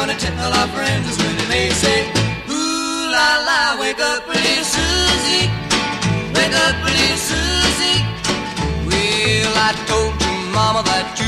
gonna tell our friends when they say, ooh la la, wake up pretty Susie, wake up pretty Susie. Well, I told your mama that you